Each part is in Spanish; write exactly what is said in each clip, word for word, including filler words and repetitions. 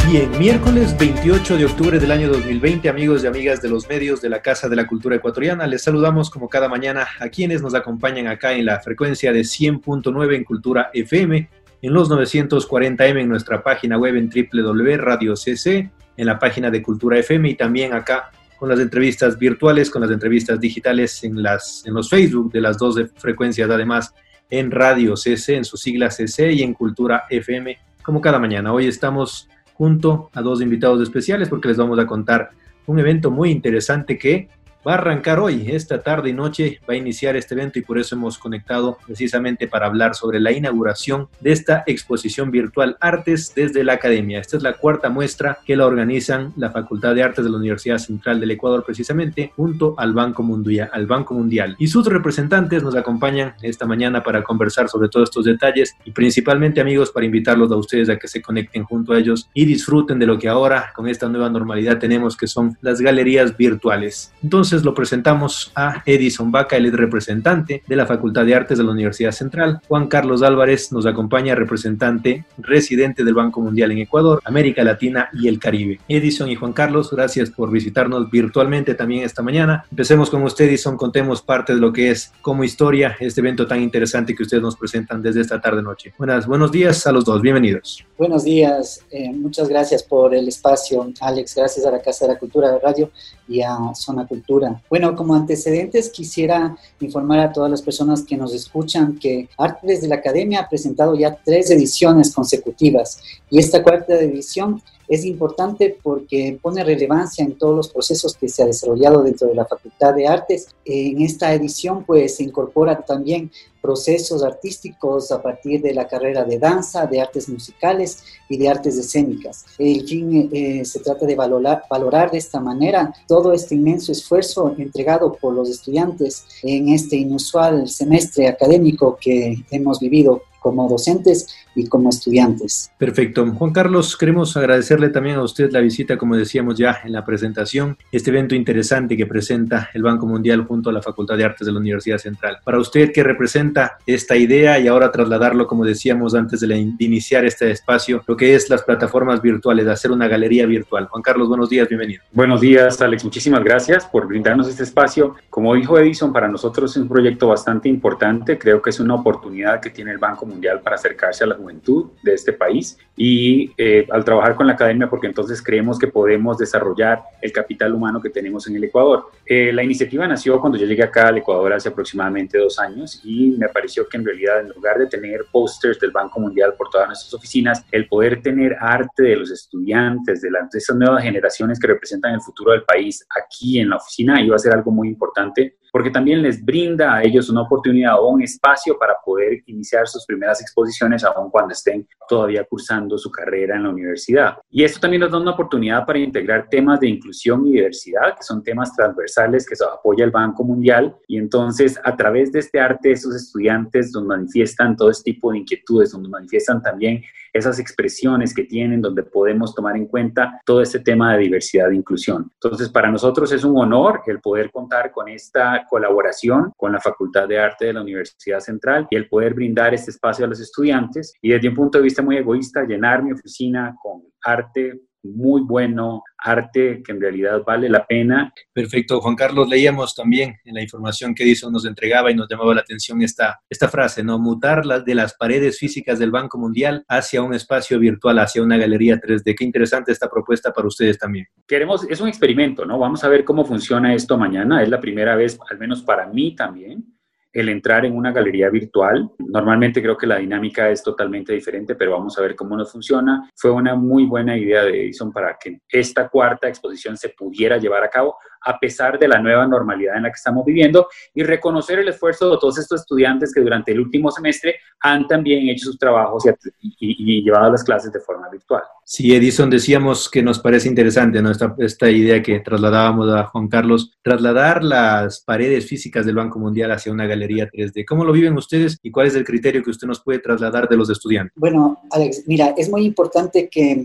Bien, miércoles veintiocho de octubre del año dos mil veinte, amigos y amigas de los medios de la Casa de la Cultura Ecuatoriana, les saludamos como cada mañana a quienes nos acompañan acá en la frecuencia de cien punto nueve en Cultura F M, en los novecientos cuarenta M en nuestra página web en doble u doble u doble u punto radio c c, en la página de Cultura F M y también acá con las entrevistas virtuales, con las entrevistas digitales en, las, en los Facebook de las dos de frecuencias, además en Radio C C, en su sigla C C y en Cultura F M, como cada mañana. Hoy estamos junto a dos invitados especiales porque les vamos a contar un evento muy interesante que va a arrancar hoy, esta tarde y noche va a iniciar este evento y por eso hemos conectado precisamente para hablar sobre la inauguración de esta exposición virtual Artes desde la Academia. Esta es la cuarta muestra que la organizan la Facultad de Artes de la Universidad Central del Ecuador precisamente junto al Banco Mundial, al Banco Mundial. Y sus representantes nos acompañan esta mañana para conversar sobre todos estos detalles y principalmente, amigos, para invitarlos a ustedes a que se conecten junto a ellos y disfruten de lo que ahora con esta nueva normalidad tenemos, que son las galerías virtuales. Entonces, lo presentamos a Edison Vaca, el representante de la Facultad de Artes de la Universidad Central. Juan Carlos Álvarez nos acompaña, representante residente del Banco Mundial en Ecuador, América Latina y el Caribe. Edison y Juan Carlos, gracias por visitarnos virtualmente también esta mañana. Empecemos con usted, Edison, contemos parte de lo que es como historia este evento tan interesante que ustedes nos presentan desde esta tarde-noche. Buenas, buenos días a los dos, bienvenidos. Buenos días, eh, muchas gracias por el espacio, Alex, gracias a la Casa de la Cultura de Radio y a Zona Cultura. Bueno, como antecedentes quisiera informar a todas las personas que nos escuchan que Artes de la Academia ha presentado ya tres ediciones consecutivas y esta cuarta edición es importante porque pone relevancia en todos los procesos que se ha desarrollado dentro de la Facultad de Artes. En esta edición pues se incorporan también procesos artísticos a partir de la carrera de danza, de artes musicales y de artes escénicas. El fin eh, se trata de valorar, valorar de esta manera todo este inmenso esfuerzo entregado por los estudiantes en este inusual semestre académico que hemos vivido como docentes y como estudiantes. Perfecto. Juan Carlos, queremos agradecerle también a usted la visita, como decíamos ya en la presentación, este evento interesante que presenta el Banco Mundial junto a la Facultad de Artes de la Universidad Central. Para usted, ¿qué representa esta idea y ahora trasladarlo, como decíamos antes de, la, de iniciar este espacio, lo que es las plataformas virtuales, de hacer una galería virtual? Juan Carlos, buenos días, bienvenido. Buenos días, Alex. Muchísimas gracias por brindarnos este espacio. Como dijo Edison, para nosotros es un proyecto bastante importante. Creo que es una oportunidad que tiene el Banco Mundial para acercarse a la juventud de este país y eh, al trabajar con la academia, porque entonces creemos que podemos desarrollar el capital humano que tenemos en el Ecuador. Eh, la iniciativa nació cuando yo llegué acá al Ecuador hace aproximadamente dos años y me pareció que en realidad, en lugar de tener pósters del Banco Mundial por todas nuestras oficinas, el poder tener arte de los estudiantes, de, las, de esas nuevas generaciones que representan el futuro del país aquí en la oficina, iba a ser algo muy importante, porque también les brinda a ellos una oportunidad o un espacio para poder iniciar sus primeras exposiciones aun cuando estén todavía cursando su carrera en la universidad. Y esto también nos da una oportunidad para integrar temas de inclusión y diversidad, que son temas transversales que apoya el Banco Mundial, y entonces a través de este arte esos estudiantes nos manifiestan todo este tipo de inquietudes, donde manifiestan también esas expresiones que tienen, donde podemos tomar en cuenta todo este tema de diversidad e inclusión. Entonces, para nosotros es un honor el poder contar con esta colaboración con la Facultad de Arte de la Universidad Central y el poder brindar este espacio a los estudiantes y desde un punto de vista muy egoísta, llenar mi oficina con arte muy bueno, arte que en realidad vale la pena. Perfecto, Juan Carlos, leíamos también en la información que Edison nos entregaba y nos llamaba la atención esta, esta frase, ¿no? Mutar las de las paredes físicas del Banco Mundial hacia un espacio virtual, hacia una galería tres D. Qué interesante esta propuesta para ustedes también. Queremos, es un experimento, ¿no? Vamos a ver cómo funciona esto mañana. Es la primera vez, al menos para mí también, el entrar en una galería virtual. Normalmente creo que la dinámica es totalmente diferente, pero vamos a ver cómo nos funciona. Fue una muy buena idea de Edison para que esta cuarta exposición se pudiera llevar a cabo a pesar de la nueva normalidad en la que estamos viviendo y reconocer el esfuerzo de todos estos estudiantes que durante el último semestre han también hecho sus trabajos y, y, y llevado las clases de forma virtual. Sí, Edison, decíamos que nos parece interesante, ¿no? esta, esta idea que trasladábamos a Juan Carlos, trasladar las paredes físicas del Banco Mundial hacia una galería tres D. ¿Cómo lo viven ustedes y cuál es el criterio que usted nos puede trasladar de los estudiantes? Bueno, Alex, mira, es muy importante que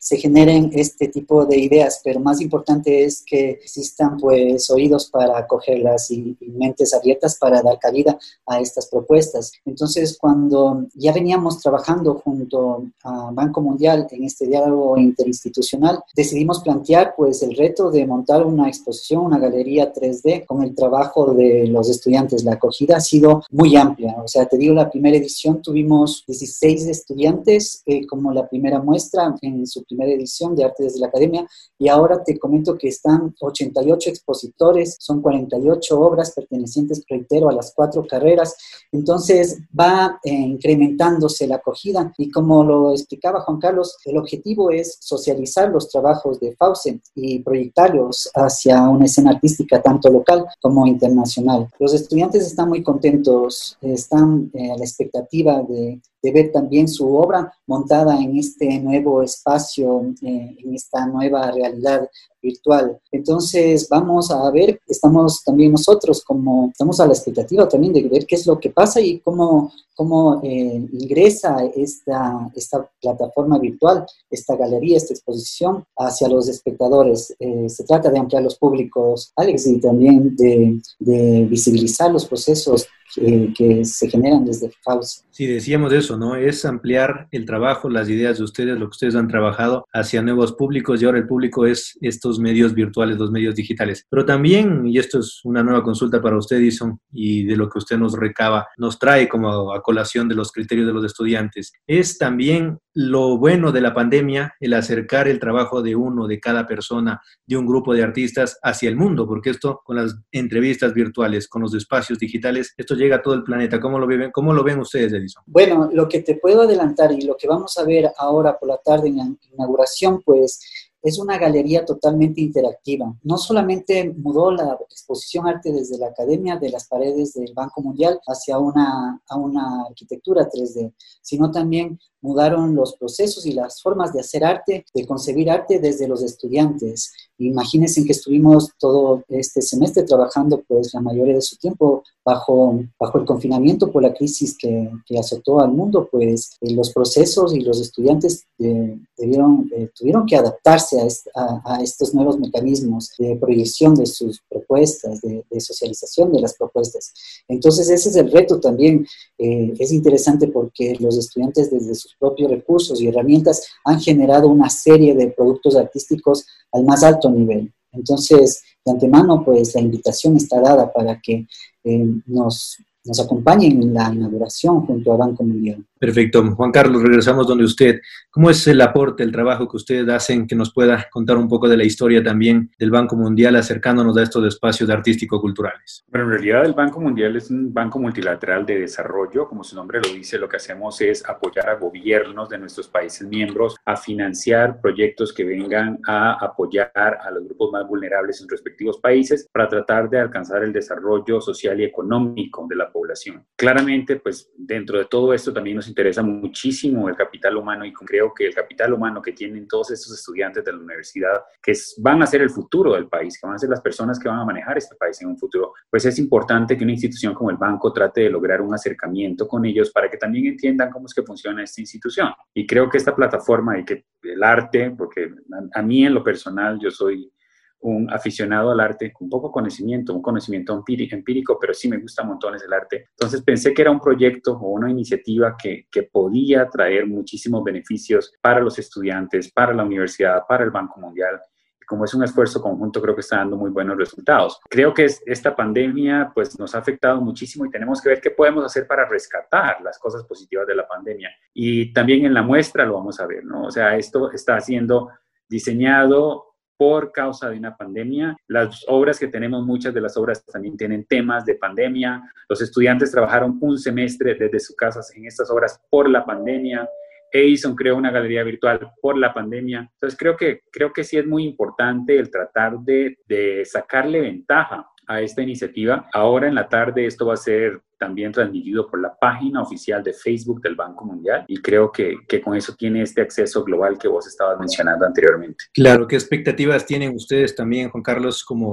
se generen este tipo de ideas, pero más importante es que existan pues oídos para acogerlas y, y mentes abiertas para dar cabida a estas propuestas. Entonces, cuando ya veníamos trabajando junto a Banco Mundial en este diálogo interinstitucional, decidimos plantear pues el reto de montar una exposición, una galería tres D con el trabajo de los estudiantes. La acogida ha sido muy amplia, o sea, te digo, la primera edición tuvimos dieciséis estudiantes eh, como la primera muestra en su primera edición de Arte desde la Academia, y ahora te comento que están ochenta y ocho expositores, son cuarenta y ocho obras pertenecientes, reitero, a las cuatro carreras. Entonces va eh, incrementándose la acogida, y como lo explicaba Juan Carlos, el objetivo es socializar los trabajos de Fauce y proyectarlos hacia una escena artística tanto local como internacional. Los estudiantes están muy contentos, están eh, a la expectativa de, de ver también su obra montada en este nuevo espacio, eh, en esta nueva realidad virtual. Entonces vamos a ver, estamos también nosotros como, estamos a la expectativa también de ver qué es lo que pasa y cómo, cómo eh, ingresa esta, esta plataforma virtual, esta galería, esta exposición hacia los espectadores. Eh, se trata de ampliar los públicos, Alex, y también de, de visibilizar los procesos que, que se generan desde Fauce. Sí, decíamos eso, ¿no? Es ampliar el trabajo, las ideas de ustedes, lo que ustedes han trabajado hacia nuevos públicos, y ahora el público es estos medios virtuales, los medios digitales. Pero también, y esto es una nueva consulta para usted, Edison, y de lo que usted nos recaba, nos trae como a colación de los criterios de los estudiantes, es también lo bueno de la pandemia, el acercar el trabajo de uno, de cada persona, de un grupo de artistas hacia el mundo, porque esto con las entrevistas virtuales, con los espacios digitales, esto llega a todo el planeta. ¿Cómo lo ven, cómo lo ven ustedes, Edison? Bueno, lo que te puedo adelantar y lo que vamos a ver ahora por la tarde en la inauguración, pues es una galería totalmente interactiva. No solamente mudó la exposición Arte desde la Academia de las paredes del Banco Mundial hacia una, a una arquitectura tres D, sino también mudaron los procesos y las formas de hacer arte, de concebir arte desde los estudiantes. Imagínense que estuvimos todo este semestre trabajando pues la mayoría de su tiempo bajo, bajo el confinamiento por la crisis que, que azotó al mundo, pues eh, los procesos y los estudiantes eh, debieron, eh, tuvieron que adaptarse a, est a, a estos nuevos mecanismos de proyección de sus propuestas, de, de socialización de las propuestas. Entonces ese es el reto también. Eh, es interesante porque los estudiantes desde sus propios recursos y herramientas han generado una serie de productos artísticos al más alto nivel. Entonces, de antemano, pues la invitación está dada para que eh, nos, nos acompañen en la inauguración junto a Banco Mundial. Perfecto. Juan Carlos, regresamos donde usted. ¿Cómo es el aporte, el trabajo que ustedes hacen, que nos pueda contar un poco de la historia también del Banco Mundial, acercándonos a estos espacios artístico-culturales? Bueno, en realidad el Banco Mundial es un banco multilateral de desarrollo. Como su nombre lo dice, lo que hacemos es apoyar a gobiernos de nuestros países miembros a financiar proyectos que vengan a apoyar a los grupos más vulnerables en respectivos países para tratar de alcanzar el desarrollo social y económico de la población. Claramente, pues dentro de todo esto también nos interesa muchísimo el capital humano, y creo que el capital humano que tienen todos estos estudiantes de la universidad, que es, van a ser el futuro del país, que van a ser las personas que van a manejar este país en un futuro, pues es importante que una institución como el banco trate de lograr un acercamiento con ellos para que también entiendan cómo es que funciona esta institución. Y creo que esta plataforma y que el arte, porque a, a mí en lo personal yo soy un aficionado al arte, con poco conocimiento, un conocimiento empírico, pero sí me gusta montones el arte. Entonces pensé que era un proyecto o una iniciativa que, que podía traer muchísimos beneficios para los estudiantes, para la universidad, para el Banco Mundial. Y como es un esfuerzo conjunto, creo que está dando muy buenos resultados. Creo que es, esta pandemia pues, nos ha afectado muchísimo y tenemos que ver qué podemos hacer para rescatar las cosas positivas de la pandemia. Y también en la muestra lo vamos a ver, ¿no? O sea, esto está siendo diseñado por causa de una pandemia. Las obras que tenemos, muchas de las obras también tienen temas de pandemia. Los estudiantes trabajaron un semestre desde sus casas en estas obras por la pandemia. Edison creó una galería virtual por la pandemia. Entonces creo que, creo que sí es muy importante el tratar de, de sacarle ventaja a esta iniciativa. Ahora en la tarde esto va a ser también transmitido por la página oficial de Facebook del Banco Mundial, y creo que, que con eso tiene este acceso global que vos estabas mencionando anteriormente. Claro, ¿qué expectativas tienen ustedes también, Juan Carlos, como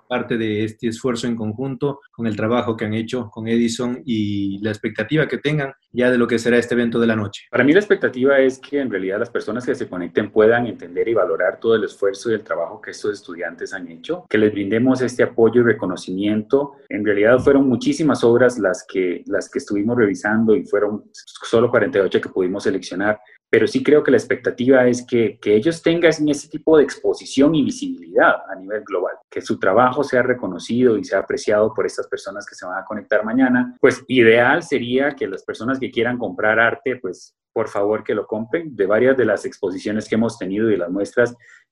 parte de este esfuerzo en conjunto, con el trabajo que han hecho con Edison y la expectativa que tengan ya de lo que será este evento de la noche. Para mí la expectativa es que en realidad las personas que se conecten puedan entender y valorar todo el esfuerzo y el trabajo que estos estudiantes han hecho, que les brindemos este apoyo y reconocimiento. En realidad fueron muchísimas obras las que, las que estuvimos revisando y fueron solo cuarenta y ocho que pudimos seleccionar. Pero sí creo que la expectativa es que, que ellos tengan ese tipo de exposición y visibilidad a nivel global, que su trabajo sea reconocido y sea apreciado por estas personas que se van a conectar mañana. Pues ideal sería que las personas que quieran comprar arte, pues por favor que lo compren. De varias de las exposiciones que hemos tenido y las muestras,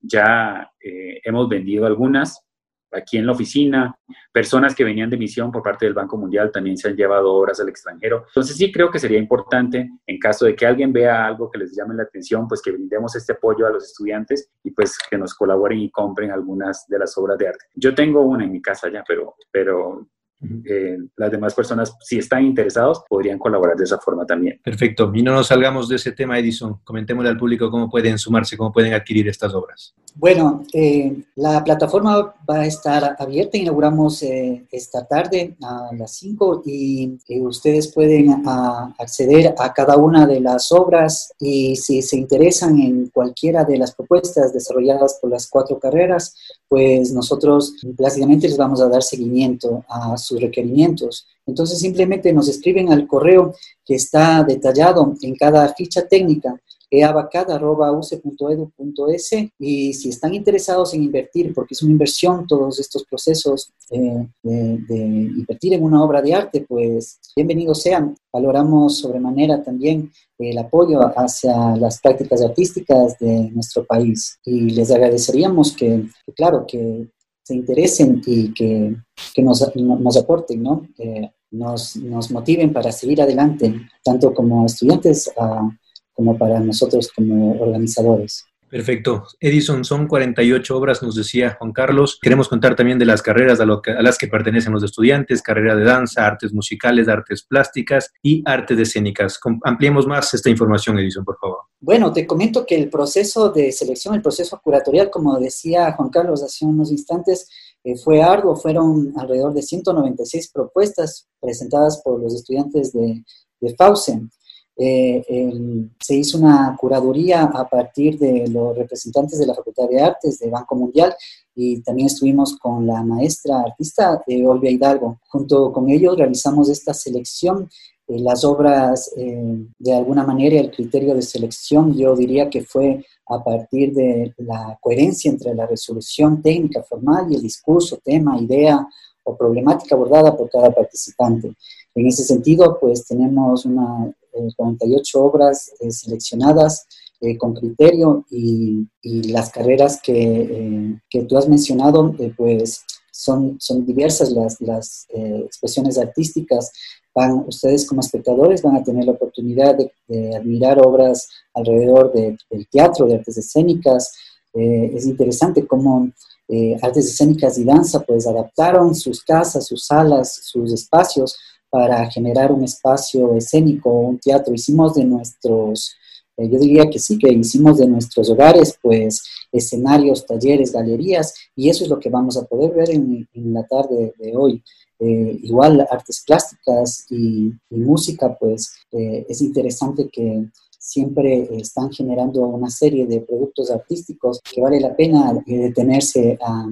ya eh, hemos vendido algunas. Aquí en la oficina, personas que venían de misión por parte del Banco Mundial también se han llevado obras al extranjero. Entonces sí creo que sería importante, en caso de que alguien vea algo que les llame la atención, pues que brindemos este apoyo a los estudiantes y pues que nos colaboren y compren algunas de las obras de arte. Yo tengo una en mi casa ya, pero, pero eh, las demás personas, si están interesados, podrían colaborar de esa forma también. Perfecto. Y no nos salgamos de ese tema, Edison. Comentémosle al público cómo pueden sumarse, cómo pueden adquirir estas obras. Bueno, eh, la plataforma va a estar abierta, inauguramos eh, esta tarde a las cinco y eh, ustedes pueden a, acceder a cada una de las obras y si se interesan en cualquiera de las propuestas desarrolladas por las cuatro carreras, pues nosotros básicamente les vamos a dar seguimiento a sus requerimientos. Entonces simplemente nos escriben al correo que está detallado en cada ficha técnica eabacad arroba u c e punto edu punto es y si están interesados en invertir, porque es una inversión todos estos procesos eh, de, de invertir en una obra de arte, pues bienvenidos sean. Valoramos sobremanera también el apoyo hacia las prácticas artísticas de nuestro país y les agradeceríamos que, que claro, que se interesen y que, que nos, nos aporten, ¿no? Eh, nos, nos motiven para seguir adelante, tanto como estudiantes a como para nosotros como organizadores. Perfecto. Edison, son cuarenta y ocho obras, nos decía Juan Carlos. Queremos contar también de las carreras a, lo que, a las que pertenecen los estudiantes, carrera de danza, artes musicales, artes plásticas y artes escénicas. Ampliemos más esta información, Edison, por favor. Bueno, te comento que el proceso de selección, el proceso curatorial, como decía Juan Carlos hace unos instantes, eh, fue arduo. Fueron alrededor de ciento noventa y seis propuestas presentadas por los estudiantes de, de FAUSEM. Eh, el, se hizo una curaduría a partir de los representantes de la Facultad de Artes de Banco Mundial y también estuvimos con la maestra artista eh, Olvia Hidalgo. Junto con ellos realizamos esta selección. Eh, las obras, eh, de alguna manera, el criterio de selección yo diría que fue a partir de la coherencia entre la resolución técnica formal y el discurso, tema, idea o problemática abordada por cada participante. En ese sentido, pues tenemos una eh, cuarenta y ocho obras eh, seleccionadas eh, con criterio y, y las carreras que, eh, que tú has mencionado, eh, pues son, son diversas las, las eh, expresiones artísticas. Van, ustedes como espectadores van a tener la oportunidad de, de admirar obras alrededor de, del teatro, de artes escénicas. Eh, es interesante cómo eh, artes escénicas y danza pues adaptaron sus casas, sus salas, sus espacios para generar un espacio escénico, un teatro. Hicimos de nuestros, eh, yo diría que sí, que hicimos de nuestros hogares, pues, escenarios, talleres, galerías, y eso es lo que vamos a poder ver en, en la tarde de hoy. Eh, igual, artes plásticas y, y música, pues, eh, es interesante que siempre están generando una serie de productos artísticos que vale la pena eh, detenerse a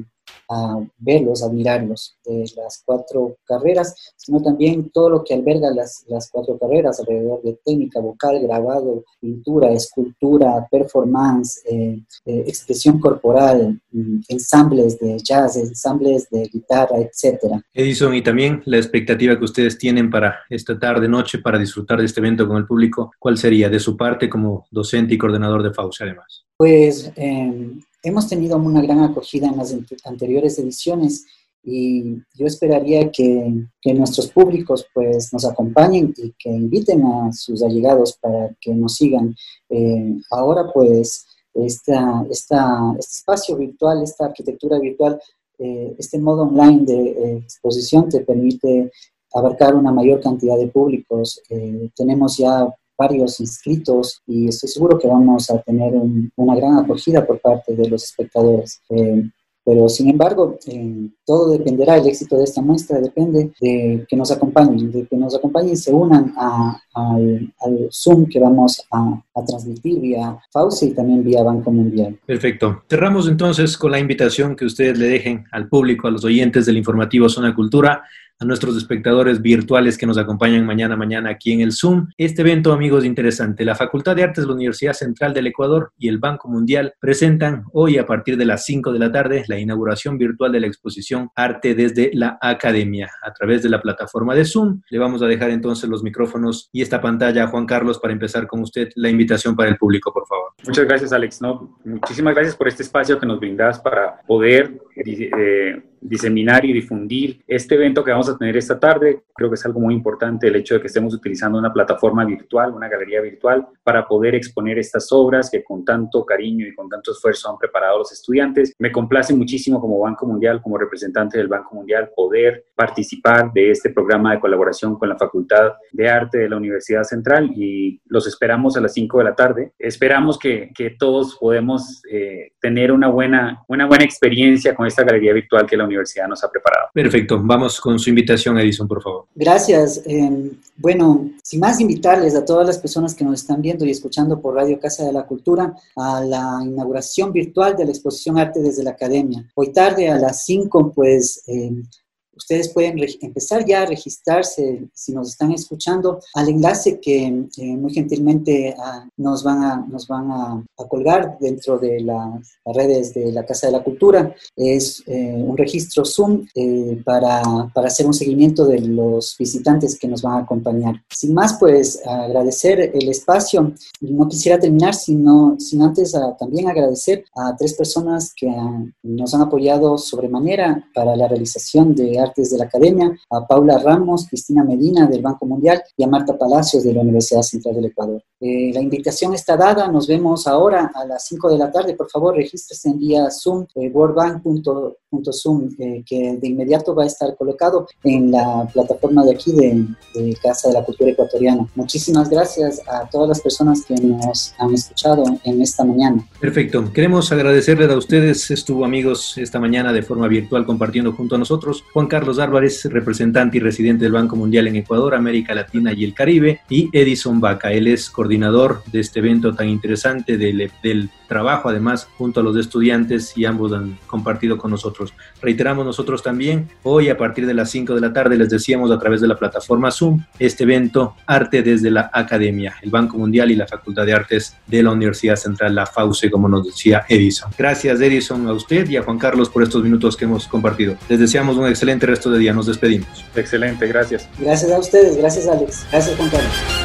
a verlos, a mirarlos, de las cuatro carreras, sino también todo lo que alberga las, las cuatro carreras alrededor de técnica, vocal, grabado, pintura, escultura, performance, eh, eh, expresión corporal, ensambles de jazz, ensambles de guitarra, etcétera. Edison, y también la expectativa que ustedes tienen para esta tarde, noche, para disfrutar de este evento con el público, ¿cuál sería de su parte como docente y coordinador de FAUSE además? Pues eh, hemos tenido una gran acogida en las anteriores ediciones y yo esperaría que, que nuestros públicos pues, nos acompañen y que inviten a sus allegados para que nos sigan. Eh, ahora pues esta, esta, este espacio virtual, esta arquitectura virtual, eh, este modo online de eh, exposición te permite abarcar una mayor cantidad de públicos. Eh, tenemos ya varios inscritos y estoy seguro que vamos a tener un, una gran acogida por parte de los espectadores. Eh, pero sin embargo, eh, todo dependerá, el éxito de esta muestra depende de que nos acompañen, de que nos acompañen y se unan a, a, al, al Zoom que vamos a, a transmitir vía FAUCE y también vía Banco Mundial. Perfecto. Cerramos entonces con la invitación que ustedes le dejen al público, a los oyentes del informativo Zona Cultura, a nuestros espectadores virtuales que nos acompañan mañana mañana aquí en el Zoom. Este evento, amigos, interesante. La Facultad de Artes de la Universidad Central del Ecuador y el Banco Mundial presentan hoy a partir de las cinco de la tarde la inauguración virtual de la exposición Arte desde la Academia a través de la plataforma de Zoom. Le vamos a dejar entonces los micrófonos y esta pantalla a Juan Carlos para empezar con usted la invitación para el público, por favor. Muchas gracias, Alex. No, muchísimas gracias por este espacio que nos brindas para poder eh, diseminar y difundir este evento que vamos a tener esta tarde. Creo que es algo muy importante el hecho de que estemos utilizando una plataforma virtual, una galería virtual, para poder exponer estas obras que con tanto cariño y con tanto esfuerzo han preparado los estudiantes. Me complace muchísimo como Banco Mundial, como representante del Banco Mundial, poder participar de este programa de colaboración con la Facultad de Arte de la Universidad Central y los esperamos a las cinco de la tarde. Esperamos que, que todos podemos eh, tener una buena, una buena experiencia con esta galería virtual que la universidad nos ha preparado. Perfecto. Vamos con su invitación, Edison, por favor. Gracias. Eh, bueno, sin más, invitarles a todas las personas que nos están viendo y escuchando por Radio Casa de la Cultura a la inauguración virtual de la exposición Arte desde la Academia. Hoy tarde a las cinco, pues... Eh, Ustedes pueden empezar ya a registrarse, si nos están escuchando, al enlace que eh, muy gentilmente uh, nos van, a, nos van a, a colgar dentro de la, las redes de la Casa de la Cultura. Es eh, un registro Zoom eh, para, para hacer un seguimiento de los visitantes que nos van a acompañar. Sin más, pues agradecer el espacio. No quisiera terminar sino, sin antes a, también agradecer a tres personas que uh, nos han apoyado sobremanera para la realización de Artes de la Academia, a Paula Ramos, Cristina Medina del Banco Mundial y a Marta Palacios de la Universidad Central del Ecuador. Eh, la invitación está dada, nos vemos ahora a las cinco de la tarde. Por favor, regístrese en vía Zoom, eh, worldbank punto zoom, eh, que de inmediato va a estar colocado en la plataforma de aquí de, de Casa de la Cultura Ecuatoriana. Muchísimas gracias a todas las personas que nos han escuchado en esta mañana. Perfecto. Queremos agradecerles a ustedes. Estuvo, amigos, esta mañana de forma virtual compartiendo junto a nosotros Juan Carlos Álvarez, representante y residente del Banco Mundial en Ecuador, América Latina y el Caribe, y Edison Vaca. Él es coordinador de este evento tan interesante del, del trabajo, además, junto a los estudiantes, y ambos han compartido con nosotros. Reiteramos nosotros también, hoy a partir de las cinco de la tarde, les decíamos a través de la plataforma Zoom, este evento Arte desde la Academia, el Banco Mundial y la Facultad de Artes de la Universidad Central, la FAUCE, como nos decía Edison. Gracias, Edison, a usted y a Juan Carlos por estos minutos que hemos compartido. Les deseamos un excelente resto de día. Nos despedimos. Excelente, gracias. Gracias a ustedes, gracias, Alex. Gracias, Juan Carlos.